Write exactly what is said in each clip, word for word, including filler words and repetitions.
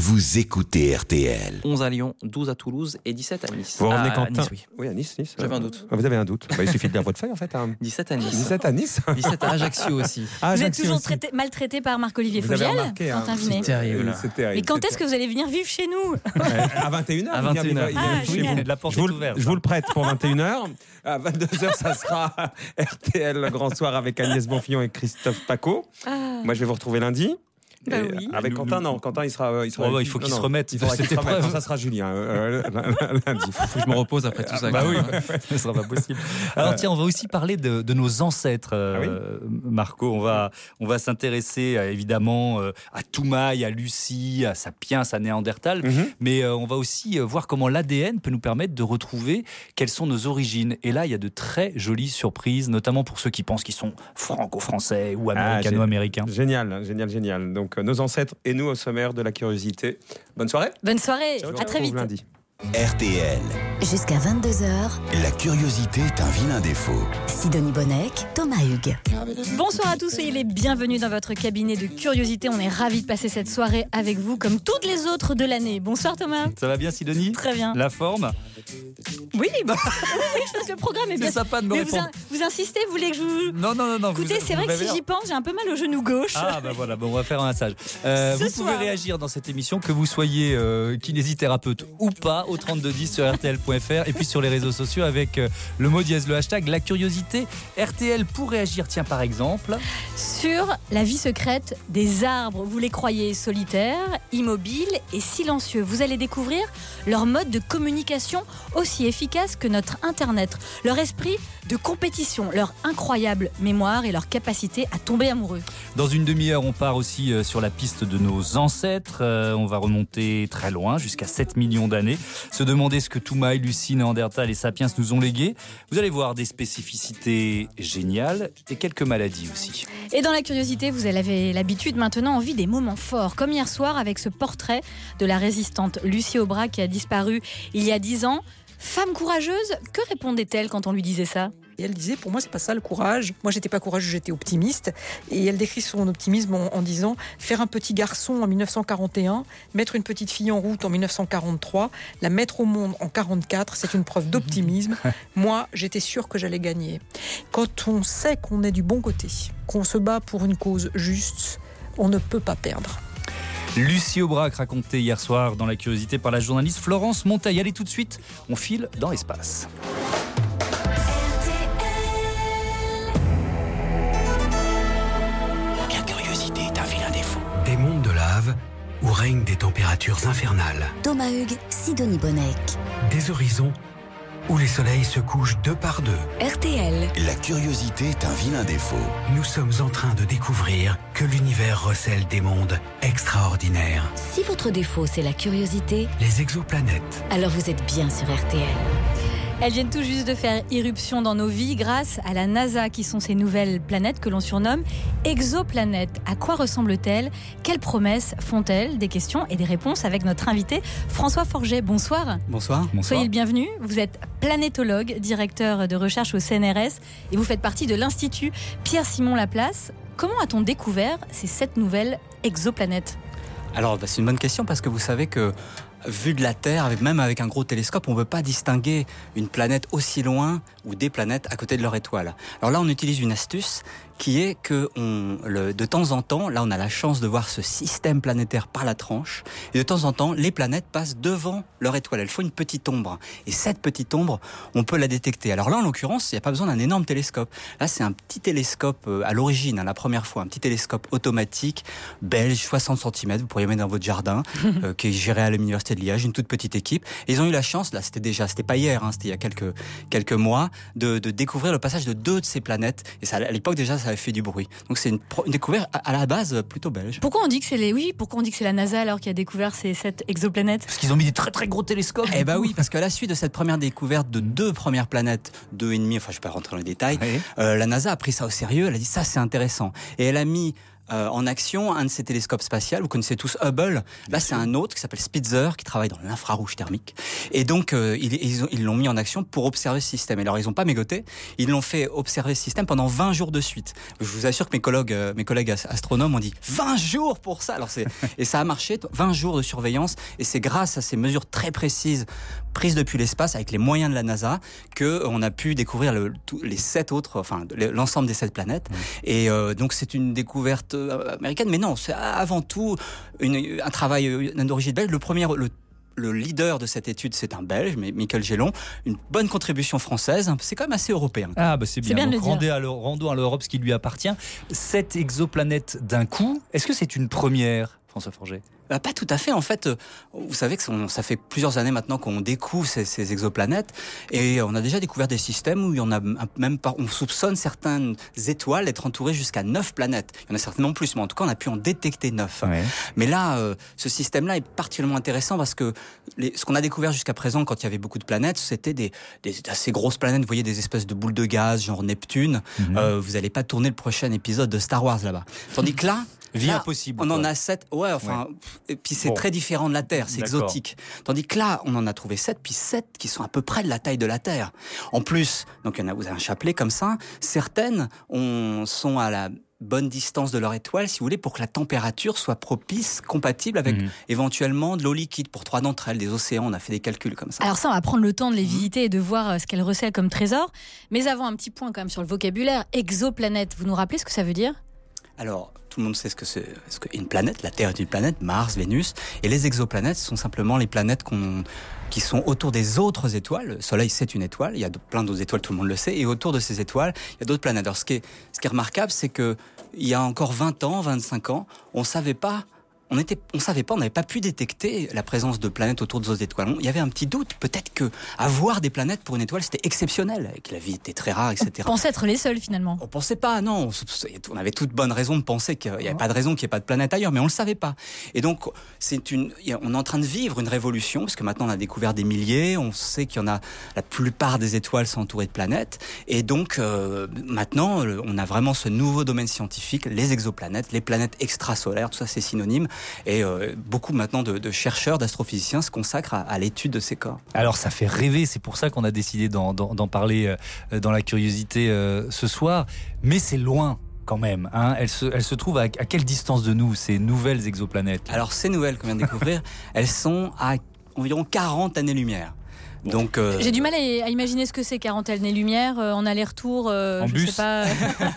vous écoutez R T L. onze à Lyon, douze à Toulouse et dix-sept à Nice. Vous revenez à quand Nice, oui. Oui, à Nice, Nice. J'avais un doute. Vous avez un doute. Bah, il suffit de lire votre feuille en fait. Hein. dix-sept à Nice. dix-sept à Nice. dix-sept à Ajaccio aussi. Ah, Vous êtes Ajaccio toujours aussi. traité, maltraité par Marc-Olivier Vous avez Fogiel, remarqué, hein. Quentin C'est Vinet. terrible. Oui, c'est terrible. Mais quand c'est est-ce que vous allez venir vivre chez nous? terrible. À vingt et une heures. À il vient- vingt et une heures. il vient Ah, chez génial. vous. La porte Je vous, est le- ouverte. je vous le prête pour vingt et une heures. À vingt-deux heures, ça sera R T L, le grand soir avec Agnès Bonfillon et Christophe Paco. Ah. Moi, je vais vous retrouver lundi. Bah Et oui. Avec Nous- Quentin, nous- non. Quentin, il sera. Il, sera Oh, bah, il faut non, qu'il se non. remette Il faudra de qu'il se cette remette. épreuve. Non, ça sera Julien euh, euh, lundi. Faut que je me repose après tout ça. Bah quand oui. même. Ce sera pas possible. Alors tiens, on va aussi parler de, de nos ancêtres, euh, Marco. On va, on va s'intéresser euh, évidemment euh, à Toumaï, à Lucie, à Sapiens, à Néandertal. Mhm. Mais euh, on va aussi euh, voir comment l'A D N peut nous permettre de retrouver quelles sont nos origines. Et là, il y a de très jolies surprises, notamment pour ceux qui pensent qu'ils sont franco-français ou Ah, américano-américains. Génial, génial, génial. Donc, euh, nos ancêtres et nous au sommaire de la curiosité. Bonne soirée. Bonne soirée, Je vous à très retrouve vite. lundi. R T L. Jusqu'à vingt-deux heures, La curiosité est un vilain défaut. Sidonie Bonnec, Thomas Hugues. Bonsoir à tous, soyez les bienvenus dans votre cabinet de curiosité. On est ravis de passer cette soirée avec vous comme toutes les autres de l'année. Bonsoir Thomas. Ça va bien, Sidonie? Très bien. La forme? Oui, bah, vous voulez que je fasse le programme et bien. C'est sympa de me Mais vous, répondre. in- vous insistez, vous voulez que je vous... Non, non, non, non. Écoutez, vous- c'est vous vrai que m'avez si l'air- j'y pense, j'ai un peu mal au genou gauche. Ah bah voilà, bon, on va faire un massage. Euh, Ce vous pouvez soir. réagir dans cette émission, que vous soyez euh, kinésithérapeute ou pas, au trente-deux dix sur R T L point F R et puis sur les réseaux sociaux avec euh, le mot dièse, le hashtag la curiosité R T L pour réagir. Tiens, par exemple, Sur la vie secrète des arbres. Vous les croyez solitaires, immobiles et silencieux. Vous allez découvrir leur mode de communication aussi efficace que notre Internet. Leur esprit de compétition, leur incroyable mémoire et leur capacité à tomber amoureux. dans une demi-heure, on part aussi euh, sur la piste de nos ancêtres. Euh, on va remonter très loin, jusqu'à sept millions d'années. Se demander ce que Toumaï, Lucie, Néandertal et Sapiens nous ont légué. Vous allez voir des spécificités géniales et quelques maladies aussi. Et dans la curiosité, vous avez l'habitude maintenant, envie des moments forts, comme hier soir avec ce portrait de la résistante Lucie Aubrac qui a disparu il y a dix ans. Femme courageuse, que répondait-elle quand on lui disait ça ? Et elle disait, pour moi, c'est pas ça le courage. Moi, j'étais pas courageuse, j'étais optimiste. Et elle décrit son optimisme en, en disant, faire un petit garçon en mille neuf cent quarante et un, mettre une petite fille en route en mille neuf cent quarante-trois, la mettre au monde en quarante-quatre, c'est une preuve d'optimisme. Moi, j'étais sûre que j'allais gagner. Quand on sait qu'on est du bon côté, qu'on se bat pour une cause juste, on ne peut pas perdre. Lucie Aubrac racontée hier soir dans la curiosité par la journaliste Florence Monteil. Allez tout de suite, on file dans l'espace. La curiosité est un vilain défaut. Des mondes de lave où règnent des températures infernales. Thomas Hugues, Sidonie Bonnec. Des horizons où les soleils se couchent deux par deux. R T L. La curiosité est un vilain défaut. Nous sommes en train de découvrir que l'univers recèle des mondes extraordinaires. Si votre défaut c'est la curiosité, Les exoplanètes. alors vous êtes bien sur R T L. Elles viennent tout juste de faire irruption dans nos vies grâce à la NASA, qui sont ces nouvelles planètes que l'on surnomme exoplanètes. À quoi ressemblent-elles ? Quelles promesses font-elles ? Des questions et des réponses avec notre invité François Forget. Bonsoir. Bonsoir. Soyez le bienvenu. Vous êtes planétologue, directeur de recherche au C N R S et vous faites partie de l'Institut Pierre-Simon Laplace. Comment a-t-on découvert ces sept nouvelles exoplanètes ? Alors, bah, c'est une bonne question parce que vous savez que, vu de la Terre, avec, même avec un gros télescope, on ne peut pas distinguer une planète aussi loin ou des planètes à côté de leur étoile. Alors là, on utilise une astuce qui est que on, le, de temps en temps, là on a la chance de voir ce système planétaire par la tranche, et de temps en temps, les planètes passent devant leur étoile. Elles font une petite ombre, et cette petite ombre, on peut la détecter. Alors là, en l'occurrence, il n'y a pas besoin d'un énorme télescope. Là, c'est un petit télescope à l'origine, hein, la première fois, un petit télescope automatique, belge, soixante centimètres, vous pourriez mettre dans votre jardin, euh, qui est géré à l'université de Liège, une toute petite équipe. Et ils ont eu la chance, là c'était déjà, c'était pas hier, hein, c'était il y a quelques, quelques mois, de, de découvrir le passage de deux de ces planètes, et ça, à l'époque déjà, ça avait fait du bruit. Donc c'est une, une découverte à, à la base plutôt belge. Pourquoi on dit que c'est les oui Pourquoi on dit que c'est la NASA alors qui a découvert ces sept exoplanètes ? Parce qu'ils ont mis des très très gros télescopes. Eh bah oui, parce qu'à la suite de cette première découverte de deux premières planètes, deux et demi, enfin je vais pas rentrer dans les détails, Oui. euh, la NASA a pris ça au sérieux, elle a dit ça c'est intéressant. Et elle a mis euh, en action un de ces télescopes spatials. Vous connaissez tous Hubble. Là, c'est un autre qui s'appelle Spitzer, qui travaille dans l'infrarouge thermique. Et donc, euh, ils, ils, ont, ils l'ont mis en action pour observer ce système. Et alors, ils n'ont pas mégoté. Ils l'ont fait observer ce système pendant vingt jours de suite. Je vous assure que mes collègues, euh, mes collègues astronomes ont dit vingt jours pour ça. Alors, c'est, et ça a marché, vingt jours de surveillance. Et c'est grâce à ces mesures très précises prises depuis l'espace avec les moyens de la NASA qu'on a pu découvrir le, tout, les sept autres, enfin l'ensemble des sept planètes. Mmh. Et euh, donc c'est une découverte américaine, mais non, c'est avant tout une, un travail d'origine belge. Le premier, le Le leader de cette étude, c'est un Belge, Michael Gellon. Une bonne contribution française. C'est quand même assez européen. Ah, bah c'est bien. C'est bien Donc, de le rendez à rendons à l'Europe ce qui lui appartient. Sept exoplanètes d'un coup. Est-ce que c'est une première, François Forget ? Bah, pas tout à fait. En fait, vous savez que ça fait plusieurs années maintenant qu'on découvre ces, ces exoplanètes et on a déjà découvert des systèmes où il y en a même pas, on soupçonne certaines étoiles d'être entourées jusqu'à neuf planètes. Il y en a certainement plus, mais en tout cas, on a pu en détecter neuf. Ouais. Mais là, euh, ce système-là est particulièrement intéressant parce que les, ce qu'on a découvert jusqu'à présent, quand il y avait beaucoup de planètes, c'était des, des assez grosses planètes. Vous voyez, des espèces de boules de gaz, genre Neptune. Mm-hmm. Euh, vous n'allez pas tourner le prochain épisode de Star Wars là-bas. Tandis que là, Vie là, impossible. On quoi. en a sept. Ouais, enfin, ouais. Et puis c'est bon. Très différent de la Terre, c'est D'accord. exotique. Tandis que là, on en a trouvé sept, puis sept qui sont à peu près de la taille de la Terre. En plus, donc il y en a, vous avez un chapelet comme ça. Certaines on, sont à la bonne distance de leur étoile, si vous voulez, pour que la température soit propice, compatible avec mmh. éventuellement de l'eau liquide pour trois d'entre elles, des océans. On a fait des calculs comme ça. Alors ça, on va prendre le temps de les visiter et de voir ce qu'elles recèlent comme trésor. Mais avant, un petit point quand même sur le vocabulaire. Exoplanète, vous nous rappelez ce que ça veut dire ? Alors, tout le monde sait ce que c'est ce que une planète. La Terre est une planète, Mars, Vénus. Et les exoplanètes sont simplement les planètes qu'on, qui sont autour des autres étoiles. Le Soleil, c'est une étoile. Il y a plein d'autres étoiles, tout le monde le sait. Et autour de ces étoiles, il y a d'autres planètes. Alors, ce qui est, ce qui est remarquable, c'est que il y a encore vingt ans, vingt-cinq ans, on ne savait pas... On était, on savait pas, on n'avait pas pu détecter la présence de planètes autour de d'autres étoiles. Il y avait un petit doute, peut-être que avoir des planètes pour une étoile, c'était exceptionnel, et que la vie était très rare, et cetera. On pensait être les seuls finalement. On pensait pas, non. On avait toute bonne raison de penser qu'il n'y avait pas de raison qu'il n'y ait pas de planète ailleurs, mais on le savait pas. Et donc, c'est une, on est en train de vivre une révolution, parce que maintenant on a découvert des milliers, on sait qu'il y en a, la plupart des étoiles sont entourées de planètes, et donc euh, maintenant on a vraiment ce nouveau domaine scientifique, les exoplanètes, les planètes extrasolaires, tout ça c'est synonyme. Et euh, beaucoup maintenant de, de chercheurs, d'astrophysiciens se consacrent à, à l'étude de ces corps. Alors ça fait rêver, c'est pour ça qu'on a décidé d'en, d'en, d'en parler euh, dans la curiosité euh, ce soir. Mais c'est loin quand même. Hein. Elles, se, elles se trouvent à, à quelle distance de nous, ces nouvelles exoplanètes ? Alors ces nouvelles qu'on vient de découvrir, elles sont à environ quarante années-lumière. Donc, euh... j'ai du mal à, à imaginer ce que c'est quarante années-lumière euh, en aller-retour. Euh, en je bus. Sais pas.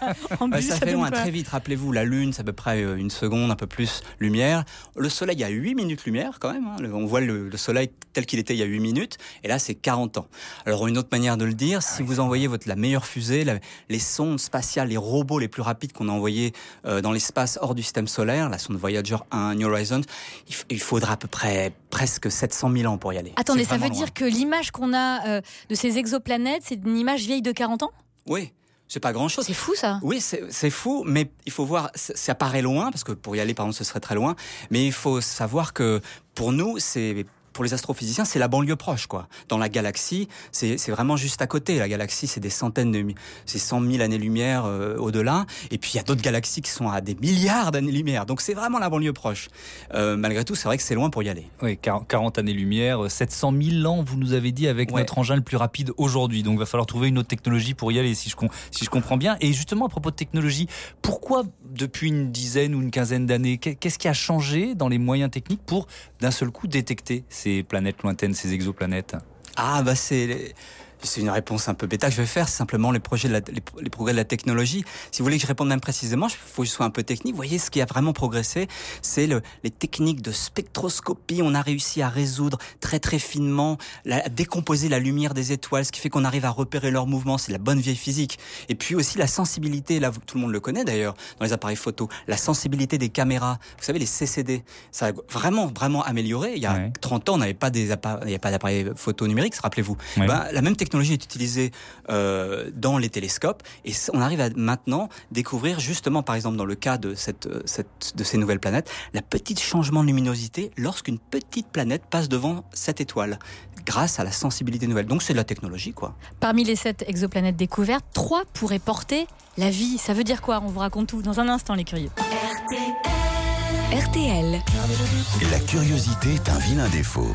en bah, bus, ça, ça fait loin, pas. Très vite. Rappelez-vous, la Lune, c'est à peu près une seconde, un peu plus lumière. Le Soleil, il y a huit minutes lumière quand même. Hein. On voit le, le Soleil tel qu'il était il y a huit minutes. Et là, c'est quarante ans. Alors, une autre manière de le dire, si vous envoyez votre, la meilleure fusée, la, les sondes spatiales, les robots les plus rapides qu'on a envoyés euh, dans l'espace hors du système solaire, la sonde Voyager un, New Horizons, il, il faudra à peu près presque sept cent mille ans pour y aller. Attendez, ça veut loin. dire que l'image qu'on a euh, de ces exoplanètes, c'est une image vieille de quarante ans ? Oui. C'est pas grand chose. C'est fou ça. Oui, c'est, c'est fou, mais il faut voir, ça paraît loin, parce que pour y aller, par exemple, ce serait très loin, mais il faut savoir que pour nous, c'est... Pour les astrophysiciens, c'est la banlieue proche, quoi. Dans la galaxie, c'est, c'est vraiment juste à côté. La galaxie, c'est des centaines de, c'est cent mille années-lumière euh, au-delà. Et puis il y a d'autres galaxies qui sont à des milliards d'années-lumière. Donc c'est vraiment la banlieue proche. Euh, malgré tout, c'est vrai que c'est loin pour y aller. Oui, quarante années-lumière, sept cent mille ans, vous nous avez dit, avec ouais. notre engin le plus rapide aujourd'hui. Donc il va falloir trouver une autre technologie pour y aller, si je, si je comprends bien. Et justement, à propos de technologie, pourquoi depuis une dizaine ou une quinzaine d'années, qu'est-ce qui a changé dans les moyens techniques pour d'un seul coup détecter ces planètes lointaines, ces exoplanètes ? Ah bah c'est... C'est une réponse un peu bêta que je vais faire, c'est simplement les, projets de la, les, les progrès de la technologie. Si vous voulez que je réponde même précisément, il faut que je sois un peu technique. Vous voyez, ce qui a vraiment progressé, c'est le, les techniques de spectroscopie. On a réussi à résoudre très très finement, la, à décomposer la lumière des étoiles, ce qui fait qu'on arrive à repérer leurs mouvements. C'est la bonne vieille physique. Et puis aussi la sensibilité, là tout le monde le connaît d'ailleurs, dans les appareils photo, la sensibilité des caméras. Vous savez, les C C D, ça a vraiment vraiment amélioré. Il y a ouais. trente ans, on n'avait pas, des appareils, il n'y avait pas d'appareils photo numériques, rappelez-vous. Ouais. Ben, la même technologie technologie est utilisée euh, dans les télescopes et on arrive à maintenant découvrir justement, par exemple dans le cas de, cette, cette, de ces nouvelles planètes, la petite changement de luminosité lorsqu'une petite planète passe devant cette étoile grâce à la sensibilité nouvelle. Donc c'est de la technologie, quoi. Parmi les sept exoplanètes découvertes, trois pourraient porter la vie. Ça veut dire quoi ? On vous raconte tout dans un instant, les curieux. R T L. La curiosité est un vilain défaut.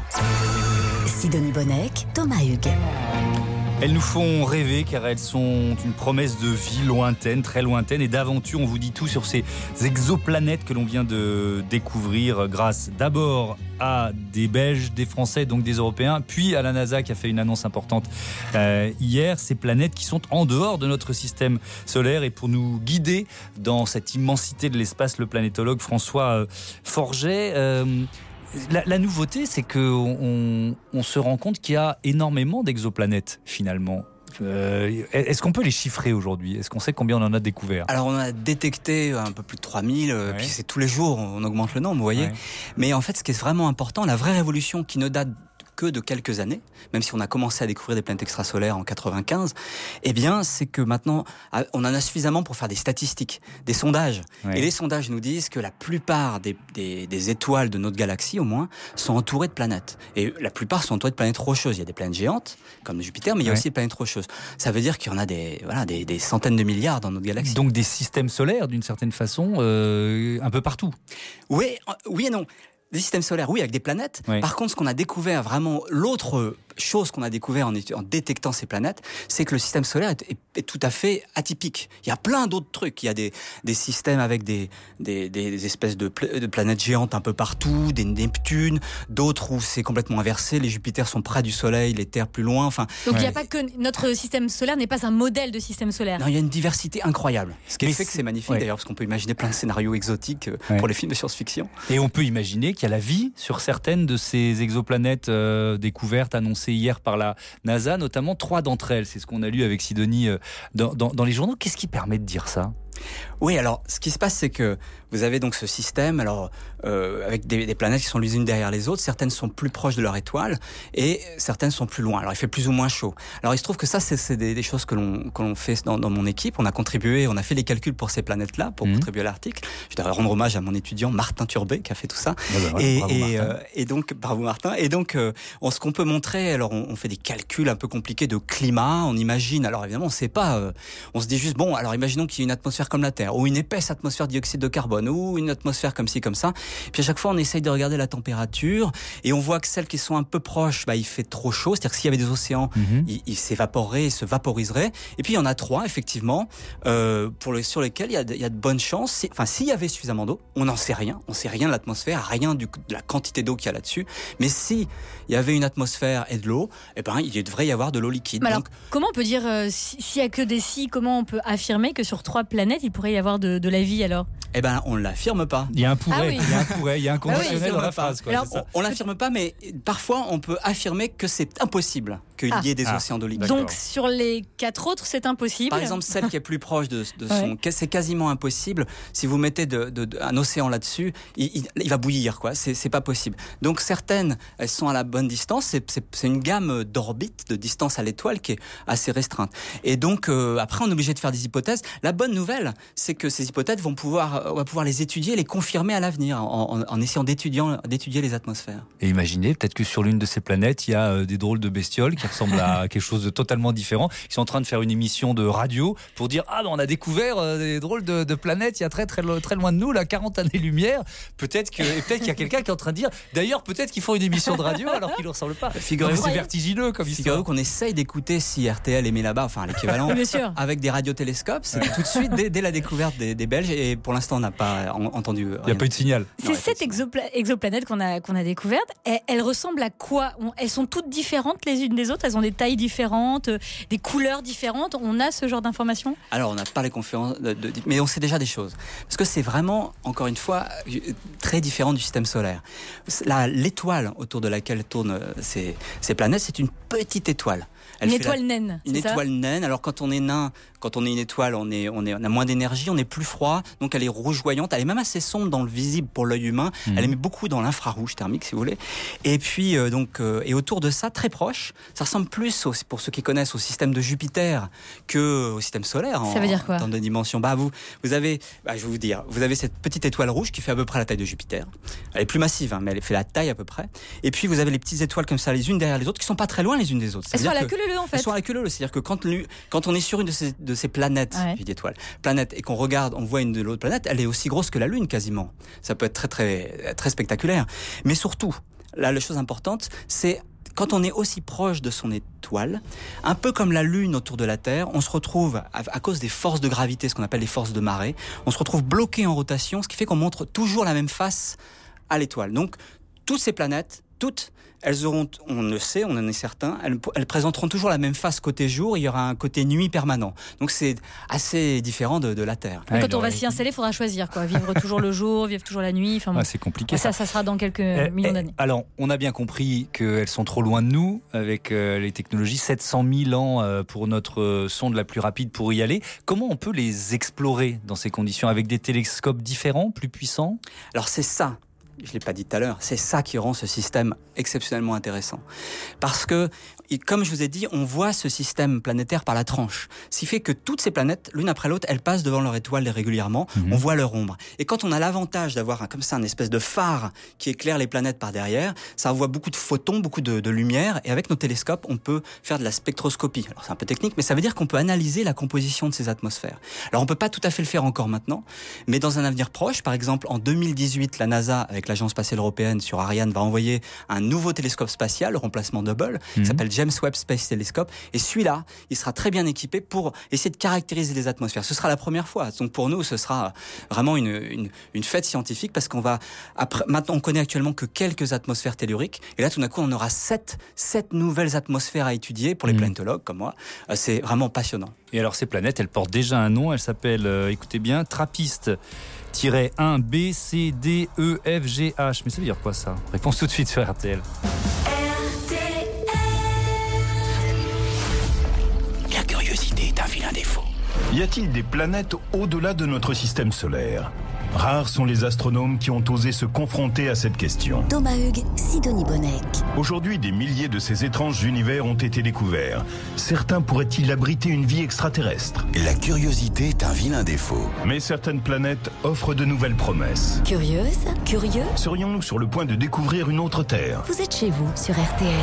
Sidonie Bonnec, Thomas Hugues. Elles nous font rêver car elles sont une promesse de vie lointaine, très lointaine et d'aventure. On vous dit tout sur ces exoplanètes que l'on vient de découvrir grâce d'abord à des Belges, des Français, donc des Européens, puis à la NASA qui a fait une annonce importante euh, hier. Ces planètes qui sont en dehors de notre système solaire. Et pour nous guider dans cette immensité de l'espace, le planétologue François euh, Forget. Euh, La, la nouveauté, c'est qu'on on se rend compte qu'il y a énormément d'exoplanètes, finalement. Euh, est-ce qu'on peut les chiffrer aujourd'hui ? Est-ce qu'on sait combien on en a découvert ? Alors on a détecté un peu plus de trois mille, ouais. Puis c'est tous les jours, on augmente le nombre, vous voyez. Ouais. Mais en fait, ce qui est vraiment important, la vraie révolution qui ne date que de quelques années, même si on a commencé à découvrir des planètes extrasolaires en quatre-vingt-quinze, eh bien, c'est que maintenant, on en a suffisamment pour faire des statistiques, des sondages. Ouais. Et les sondages nous disent que la plupart des, des, des étoiles de notre galaxie, au moins, sont entourées de planètes. Et la plupart sont entourées de planètes rocheuses. Il y a des planètes géantes, comme Jupiter, mais il y a ouais. aussi des planètes rocheuses. Ça veut dire qu'il y en a des, voilà, des, des centaines de milliards dans notre galaxie. Donc des systèmes solaires, d'une certaine façon, euh, un peu partout. Oui, oui et non. Des systèmes solaires, oui, avec des planètes. Oui. Par contre, ce qu'on a découvert vraiment, l'autre chose qu'on a découvert en, en détectant ces planètes, c'est que le système solaire est, est, est tout à fait atypique. Il y a plein d'autres trucs. Il y a des, des systèmes avec des, des, des espèces de, pl- de planètes géantes un peu partout, des Neptunes, d'autres où c'est complètement inversé. Les Jupiters sont près du Soleil, les Terres plus loin. Enfin, donc ouais. il n'y a pas que notre système solaire n'est pas un modèle de système solaire. Non, il y a une diversité incroyable. Ce qui fait que c'est magnifique ouais. d'ailleurs, parce qu'on peut imaginer plein de scénarios exotiques ouais. pour les films de science-fiction. Et on peut imaginer qu'il y a la vie sur certaines de ces exoplanètes euh, découvertes, annoncées hier par la NASA, notamment trois d'entre elles. C'est ce qu'on a lu avec Sidonie euh, dans, dans, dans les journaux. Qu'est-ce qui permet de dire ça ? Oui, alors ce qui se passe, c'est que vous avez donc ce système, alors euh, avec des, des planètes qui sont les unes derrière les autres. Certaines sont plus proches de leur étoile et certaines sont plus loin. Alors il fait plus ou moins chaud. Alors il se trouve que ça, c'est, c'est des, des choses que l'on, que l'on fait dans, dans mon équipe. On a contribué, on a fait les calculs pour ces planètes-là, pour mmh. contribuer à l'article. Je dois rendre hommage à mon étudiant Martin Turbet qui a fait tout ça. Ouais, bah ouais, et, bravo, et, Martin. Euh, et donc bravo Martin. Et donc euh, on, ce qu'on peut montrer, alors on, on fait des calculs un peu compliqués de climat. On imagine. Alors évidemment, on sait pas. Euh, on se dit juste bon. Alors imaginons qu'il y ait une atmosphère comme la Terre, ou une épaisse atmosphère de dioxyde de carbone, ou une atmosphère comme ci, comme ça. Puis à chaque fois, on essaye de regarder la température, et on voit que celles qui sont un peu proches, bah, il fait trop chaud. C'est-à-dire que s'il y avait des océans, mm-hmm. ils, ils s'évaporeraient, ils se vaporiseraient. Et puis il y en a trois, effectivement, euh, pour les, sur lesquels il y a de, il y a de bonnes chances. Si, enfin, s'il y avait suffisamment d'eau, on n'en sait rien. On sait rien de l'atmosphère, rien du, de la quantité d'eau qu'il y a là-dessus. Mais si il y avait une atmosphère et de l'eau, eh ben, il devrait y avoir de l'eau liquide. Mais Donc, alors, comment on peut dire, euh, s'il n'y a que des si, comment on peut affirmer que sur trois planètes, il pourrait y avoir de, de la vie alors ? Eh ben, on ne l'affirme pas. Il y a un pourrait, ah oui. il y a un pourrait, il y a un conditionnel ah oui, dans la phrase. Quoi, alors, on, on l'affirme pas, mais parfois on peut affirmer que c'est impossible qu'il ah. y ait des ah. océans d'eau liquide. Donc sur les quatre autres, c'est impossible. Par exemple, celle qui est plus proche de, de son, ouais. c'est quasiment impossible. Si vous mettez de, de, de, un océan là-dessus, il, il, il va bouillir, quoi. C'est, c'est pas possible. Donc certaines, elles sont à la bonne distance. C'est, c'est, c'est une gamme d'orbites, de distance à l'étoile qui est assez restreinte. Et donc euh, après, on est obligé de faire des hypothèses. La bonne nouvelle, c'est que ces hypothèses vont pouvoir, on va pouvoir les étudier, les confirmer à l'avenir en, en, en essayant d'étudier, d'étudier les atmosphères. Et imaginez, peut-être que sur l'une de ces planètes, il y a euh, des drôles de bestioles qui ressemblent à quelque chose de totalement différent. Ils sont en train de faire une émission de radio pour dire ah ben on a découvert euh, des drôles de, de planètes il y a très très très loin de nous, là, quarante années-lumière. Peut-être que et peut-être qu'il y a quelqu'un qui est en train de dire. D'ailleurs, peut-être qu'ils font une émission de radio alors qu'ils ne ressemblent pas. Figurez-vous, c'est vertigineux comme histoire. Figurez-vous qu'on essaye d'écouter si R T L émet là-bas, enfin l'équivalent, avec des radiotélescopes. C'est tout de suite dès, dès la découverte des, des Belges. Et pour l'instant, on n'a pas entendu. Il n'y a pas eu de signal. C'est non, cette exopla- exoplanète qu'on a, qu'on a découverte. Elle, elle ressemble à quoi ? Elles sont toutes différentes les unes des autres. Elles ont des tailles différentes, des couleurs différentes. On a ce genre d'informations ? Alors, on n'a pas les conférences, de, de, mais on sait déjà des choses. Parce que c'est vraiment, encore une fois, très différent du système solaire. Là, l'étoile autour de laquelle tournent ces, ces planètes, c'est une petite étoile. Elle une étoile la... naine, Une c'est étoile ça naine. Alors quand on est nain, quand on est une étoile, on est, on est, on a moins d'énergie, on est plus froid. Donc elle est rougeoyante. Elle est même assez sombre dans le visible pour l'œil humain. Mmh. Elle émet beaucoup dans l'infrarouge thermique, si vous voulez. Et puis euh, donc euh, et autour de ça, très proche, ça ressemble plus au, pour ceux qui connaissent au système de Jupiter que au système solaire. Ça en, veut dire quoi ? En termes de dimension. Bah vous, vous avez, bah, je vais vous dire, vous avez cette petite étoile rouge qui fait à peu près la taille de Jupiter. Elle est plus massive, hein, mais elle fait la taille à peu près. Et puis vous avez les petites étoiles comme ça, les unes derrière les autres, qui sont pas très loin les unes des autres. Elles sont à la queue leu leu en fait. Elles sont à la queue leu leu. C'est-à-dire que quand, quand on est sur une de ces, de de ces planètes, Ouais. vie d'étoiles, planètes, et qu'on regarde, on voit une de l'autre planète, elle est aussi grosse que la Lune quasiment. Ça peut être très très très spectaculaire. Mais surtout, là, la chose importante, c'est quand on est aussi proche de son étoile, un peu comme la Lune autour de la Terre, on se retrouve, à, à cause des forces de gravité, ce qu'on appelle les forces de marée, on se retrouve bloqué en rotation, ce qui fait qu'on montre toujours la même face à l'étoile. Donc, toutes ces planètes, toutes, elles auront, on le sait, on en est certain, elles, elles présenteront toujours la même face côté jour, il y aura un côté nuit permanent. Donc c'est assez différent de, de la Terre. Mais Ouais, quand on va ouais. s'y installer, il faudra choisir quoi. Vivre toujours le jour, vivre toujours la nuit. Enfin, bon. Ah, c'est compliqué. ça, ça sera dans quelques Eh, millions eh, d'années. Alors, on a bien compris qu'elles sont trop loin de nous avec euh, les technologies. sept cent mille ans euh, pour notre euh, sonde la plus rapide pour y aller. Comment on peut les explorer dans ces conditions avec des télescopes différents, plus puissants ? Alors c'est ça, je ne l'ai pas dit tout à l'heure, c'est ça qui rend ce système exceptionnellement intéressant. Parce que, et comme je vous ai dit, on voit ce système planétaire par la tranche. Ce qui fait que toutes ces planètes, l'une après l'autre, elles passent devant leur étoile régulièrement, Mhm. on voit leur ombre. Et quand on a l'avantage d'avoir un, comme ça un espèce de phare qui éclaire les planètes par derrière, ça envoie beaucoup de photons, beaucoup de, de lumière, et avec nos télescopes, on peut faire de la spectroscopie. Alors c'est un peu technique, mais ça veut dire qu'on peut analyser la composition de ces atmosphères. Alors on peut pas tout à fait le faire encore maintenant, mais dans un avenir proche, par exemple en deux mille dix-huit, la NASA, avec l'Agence spatiale européenne sur Ariane, va envoyer un nouveau télescope spatial, le remplacement d'Hubble, Mhm. qui s'appelle James Webb Space Telescope. Et celui-là, il sera très bien équipé pour essayer de caractériser les atmosphères. Ce sera la première fois. Donc pour nous, ce sera vraiment une, une, une fête scientifique parce qu'on va, après, maintenant, on connaît actuellement que quelques atmosphères telluriques. Et là, tout d'un coup, on aura sept, sept nouvelles atmosphères à étudier pour les Mhm. planétologues comme moi. Euh, C'est vraiment passionnant. Et alors ces planètes, elles portent déjà un nom, elles s'appellent, euh, écoutez bien, Trappist-un B, C, D, E, F, G, H. Mais ça veut dire quoi ça ? Réponse tout de suite sur R T L. La curiosité est un vilain défaut. Y a-t-il des planètes au-delà de notre système solaire ? Rares sont les astronomes qui ont osé se confronter à cette question. Thomas Hugues, Sidonie Bonnec. Aujourd'hui, des milliers de ces étranges univers ont été découverts. Certains pourraient-ils abriter une vie extraterrestre ? La curiosité est un vilain défaut. Mais certaines planètes offrent de nouvelles promesses. Curieuse, curieux, Serions-nous sur le point de découvrir une autre Terre ? vous êtes chez vous sur R T L.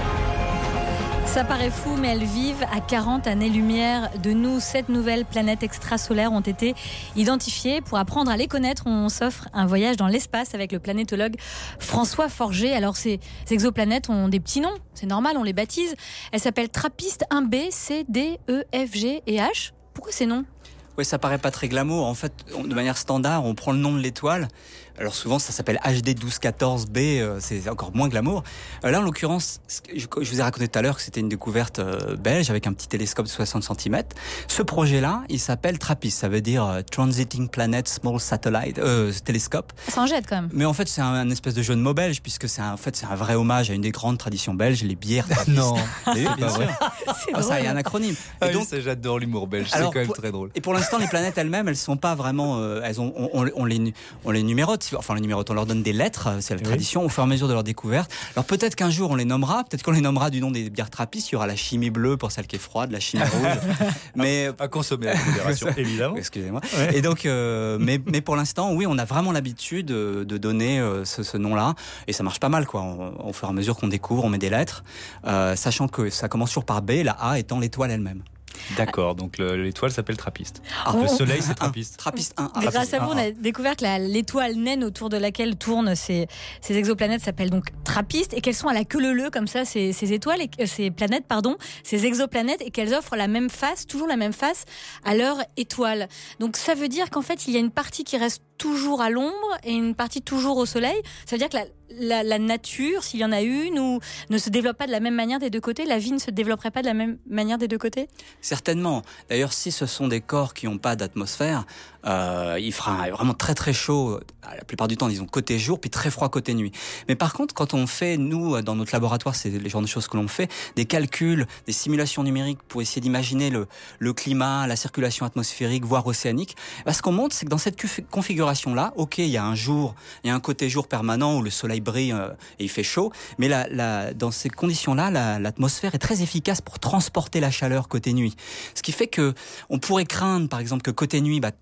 Ça paraît fou, mais elles vivent à quarante années-lumière de nous. Sept nouvelles planètes extrasolaires ont été identifiées. Pour apprendre à les connaître, on s'offre un voyage dans l'espace avec le planétologue François Forger. Alors, ces exoplanètes ont des petits noms. C'est normal, on les baptise. Elles s'appellent Trappist un B, C, D, E, F, G et H. Pourquoi ces noms ? Oui, ça paraît pas très glamour. En fait, on- de manière standard, on prend le nom de l'étoile. Alors souvent, ça s'appelle H D douze quatorze B, euh, c'est encore moins glamour. Euh, là, en l'occurrence, ce que je, je vous ai raconté tout à l'heure que c'était une découverte euh, belge avec un petit télescope de soixante centimètres. Ce projet-là, il s'appelle TRAPPIST, ça veut dire euh, Transiting Planet Small Satellite euh, Telescope. Ça en jette quand même. Mais en fait, c'est un, un espèce de jeu de mots belge, puisque c'est un, en fait, c'est un vrai hommage à une des grandes traditions belges, les bières TRAPPIST. Non, Oui, bien sûr. C'est Ah, ça, il y a un drôle. acronyme. Ah Et oui, donc, ça, j'adore l'humour belge, c'est Alors, quand même pour- très drôle. et pour l'instant, les planètes elles-mêmes, elles sont pas vraiment, euh, elles ont, on, on, on les, nu- on les numérote. Enfin, on les numérote, on leur donne des lettres. euh, C'est la Oui. tradition au fur et à mesure de leur découverte. Alors peut-être qu'un jour on les nommera. Peut-être qu'on les nommera du nom des bières trappistes. Il y aura la chimie bleue pour celle qui est froide, la chimie rouge. Mais À consommer avec modération, évidemment. excusez-moi. Ouais. Et donc, euh, mais, mais pour l'instant, oui, on a vraiment l'habitude de, de donner euh, ce, ce nom-là, et ça marche pas mal, quoi. On- Au fur et à mesure qu'on découvre, on met des lettres, euh, sachant que ça commence toujours par B, la A étant l'étoile elle-même. D'accord, donc le- l'étoile s'appelle Trappiste. Ah, Le soleil, c'est Trappiste. Trappiste un. Mais grâce à vous, on un. a découvert que la- l'étoile naine autour de laquelle tournent ces, ces exoplanètes s'appelle donc Trappiste et qu'elles sont à la queue leu-leu comme ça, ces, ces étoiles, et, que- ces planètes, pardon, ces exoplanètes, et qu'elles offrent la même face, toujours la même face à leur étoile. Donc ça veut dire qu'en fait, il y a une partie qui reste toujours à l'ombre et une partie toujours au soleil. Ça veut dire que la, la, la nature, s'il y en a une, ou ne se développe pas de la même manière des deux côtés, la vie ne se développerait pas de la même manière des deux côtés. Certainement. D'ailleurs, si ce sont des corps qui n'ont pas d'atmosphère, euh, il fera vraiment très très chaud, la plupart du temps, disons, côté jour, puis très froid côté nuit. Mais par contre, quand on fait, nous, dans notre laboratoire, c'est les genres de choses que l'on fait, des calculs, des simulations numériques pour essayer d'imaginer le, le climat, la circulation atmosphérique, voire océanique, bah, ce qu'on montre, c'est que dans cette cuf- configuration-là, ok, il y a un jour, il y a un côté jour permanent où le soleil brille euh, et il fait chaud, mais la, la, dans ces conditions-là, la, l'atmosphère est très efficace pour transporter la chaleur côté nuit. Ce qui fait que on pourrait craindre, par exemple, que côté nuit, bah, tout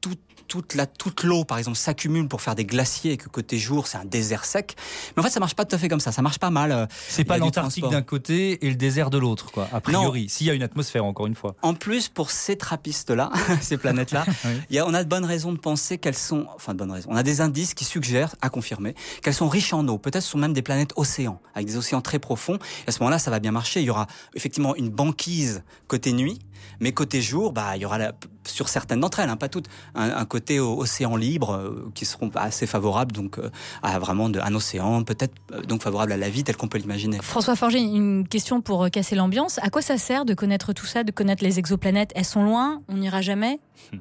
toute, la, toute l'eau, par exemple, s'accumule pour faire des glaciers et que côté jour, c'est un désert sec. Mais en fait, ça marche pas tout à fait comme ça. Ça marche pas mal. C'est pas l'Antarctique d'un côté et le désert de l'autre, quoi. A priori, s'il y a une atmosphère, encore une fois. En plus, pour ces trappistes-là, ces planètes-là, oui. il y a, on a de bonnes raisons de penser qu'elles sont, enfin de bonnes raisons. On a des indices qui suggèrent, à confirmer, qu'elles sont riches en eau. Peut-être ce sont même des planètes océans, avec des océans très profonds. Et à ce moment-là, ça va bien marcher. Il y aura effectivement une banquise côté nuit, mais côté jour, bah, il y aura la, sur certaines d'entre elles, hein, pas toutes, un, un côté océan libre euh, qui seront assez favorables donc euh, à vraiment de, un océan, peut-être euh, donc favorable à la vie telle qu'on peut l'imaginer. François Forget, une question pour casser l'ambiance. À quoi ça sert de connaître tout ça, de connaître les exoplanètes? Elles sont loin, on n'ira jamais?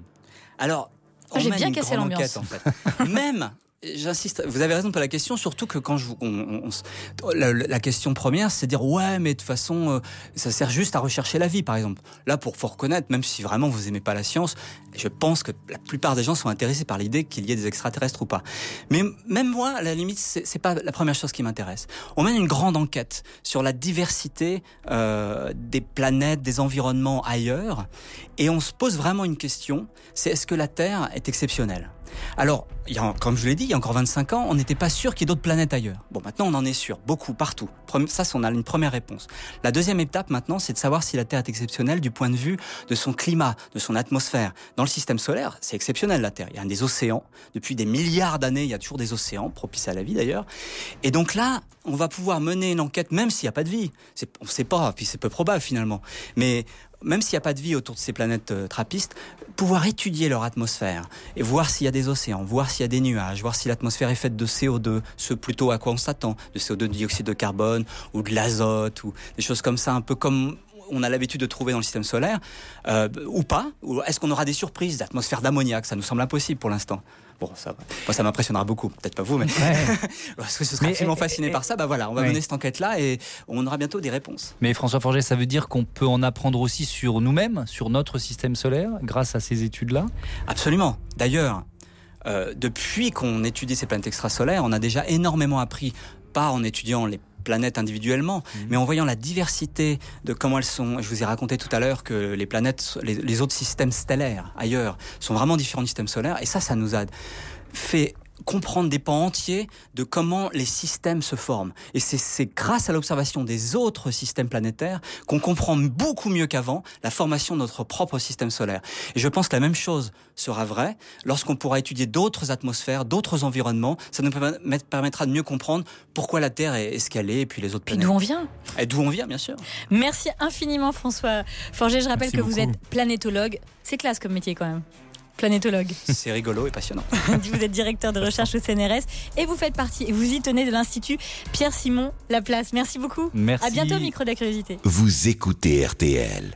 Alors, on j'ai bien cassé l'ambiance. Enquête, en fait. Même. J'insiste, vous avez raison de poser la question, surtout que quand je vous, on, on, la, la question première, c'est de dire ouais, mais de toute façon, euh, ça sert juste à rechercher la vie, par exemple. Là, pour faut reconnaître, même si vraiment vous aimez pas la science, je pense que la plupart des gens sont intéressés par l'idée qu'il y ait des extraterrestres ou pas. Mais même moi, à la limite, c'est, c'est pas la première chose qui m'intéresse. On mène une grande enquête sur la diversité euh, des planètes, des environnements ailleurs, et on se pose vraiment une question, c'est est-ce que la Terre est exceptionnelle? Alors, il y a, comme je vous l'ai dit, il y a encore vingt-cinq ans, on n'était pas sûr qu'il y ait d'autres planètes ailleurs. Bon, maintenant, on en est sûr, beaucoup, partout. Ça, on a une première réponse. La deuxième étape, maintenant, c'est de savoir si la Terre est exceptionnelle du point de vue de son climat, de son atmosphère. Dans le système solaire, c'est exceptionnel, la Terre. Il y a des océans. Depuis des milliards d'années, il y a toujours des océans, propices à la vie, d'ailleurs. Et donc là, on va pouvoir mener une enquête, même s'il n'y a pas de vie. C'est, on ne sait pas, puis c'est peu probable, finalement. Mais même s'il n'y a pas de vie autour de ces planètes euh, trappistes, pouvoir étudier leur atmosphère et voir s'il y a des océans, voir s'il y a des nuages, voir si l'atmosphère est faite de C O deux, ce plutôt à quoi on s'attend, de C O deux, de dioxyde de carbone ou de l'azote ou des choses comme ça, un peu comme on a l'habitude de trouver dans le système solaire, euh, ou pas, ou est-ce qu'on aura des surprises d'atmosphère d'ammoniac? Ça nous semble impossible pour l'instant. Bon, ça, moi, ça m'impressionnera beaucoup. Peut-être pas vous, mais ouais. Parce que ce sera mais absolument et, fasciné et, par ça. Bah voilà, on va ouais. mener cette enquête-là et on aura bientôt des réponses. Mais François Forget, ça veut dire qu'on peut en apprendre aussi sur nous-mêmes, sur notre système solaire, grâce à ces études-là? Absolument. D'ailleurs, euh, depuis qu'on étudie ces planètes extrasolaires, on a déjà énormément appris, pas en étudiant les planètes individuellement, mmh. mais en voyant la diversité de comment elles sont. Je vous ai raconté tout à l'heure que les planètes, les, les autres systèmes stellaires ailleurs sont vraiment différents du système solaire, et ça, ça nous a fait comprendre des pans entiers de comment les systèmes se forment. Et c'est, c'est grâce à l'observation des autres systèmes planétaires qu'on comprend beaucoup mieux qu'avant la formation de notre propre système solaire. Et je pense que la même chose sera vraie lorsqu'on pourra étudier d'autres atmosphères, d'autres environnements. Ça nous permettra de mieux comprendre pourquoi la Terre est ce qu'elle est et puis les autres planètes. Et d'où on vient. Et d'où on vient, bien sûr. Merci infiniment, François Forget. Je rappelle Merci que beaucoup. Vous êtes planétologue. C'est classe comme métier quand même. Planétologue. C'est rigolo et passionnant. Vous êtes directeur de recherche au C N R S et vous faites partie, et vous y tenez, de l'Institut Pierre-Simon Laplace. Merci beaucoup. Merci. À bientôt, micro de la curiosité. Vous écoutez R T L.